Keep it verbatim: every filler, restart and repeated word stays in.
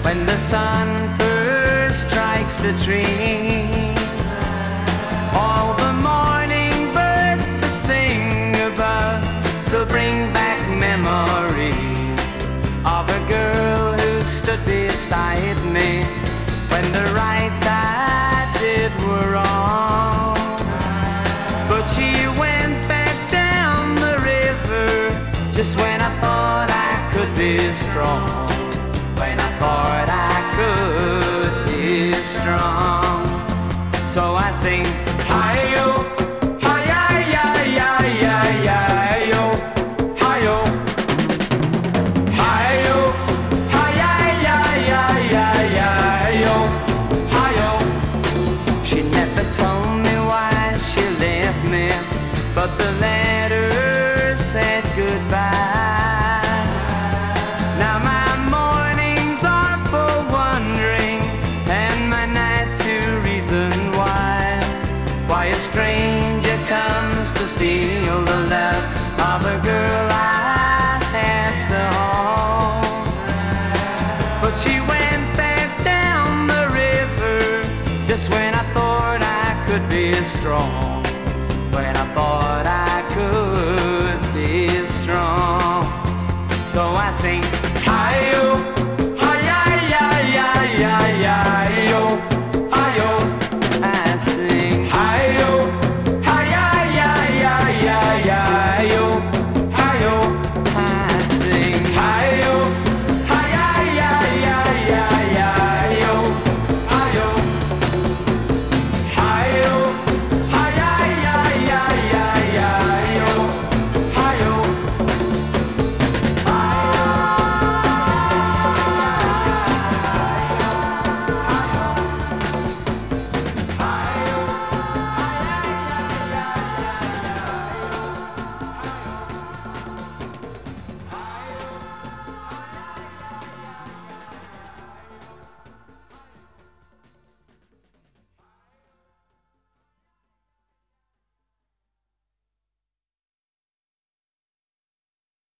when the sun first strikes the trees. All the morning birds that sing above still bring back memories of a girl who stood beside me when the rights I did were wrong. But she went back down the river just when I thought I could be strong. When I thought I could be strong. So I sing, hi-yo, hi-yi-yi-yi-yi-yi-yo, hi-yo, hi-yo, hi-yi-yi-yi-yi-yi-yo, hi-yo. She never told me why she left me, but the letter said goodbye. Now my mornings are for wondering, and my nights to reason why. Why a stranger comes to steal the love of a girl I had to hold. But she went back down the river just when I thought I could be strong. When I thought I could be strong. So I sing, hi-yo,